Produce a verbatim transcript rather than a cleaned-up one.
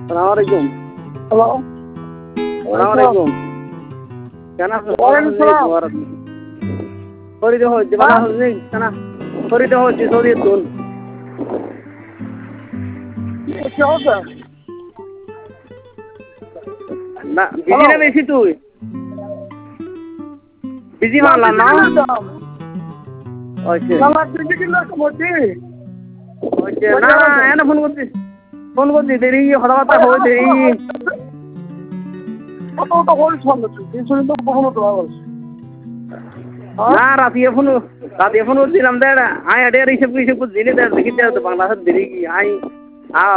সালাম আলাইকুম। হ্যালো, সালাম আলাইকুম। কেন আছো? ওয়ালাইকুম সালাম। ফরিদে হচ্ছে বালা হচ্ছে কেন? ফরিদে হচ্ছে সৌদি তুন। কি অবস্থা? না বিজি না বেশি তুই? বিজি মানলাম না? হচ্ছে না তুই কি না বলছি? হচ্ছে না না এনে ফোন করছি। ফোন করছি দেরি হঠাৎ হয়ে দেরি। কত কত বলিস বন্ধু তুই তিনশো তো কখনো তো বলিস না রাতিয়ে ফোন রাতিয়ে ফোন করছিলাম দেড় আই আডে হিসেব হিসেব দিনে দেড় দেখি দেড় তো বাংলাদেশের দেরি কি আই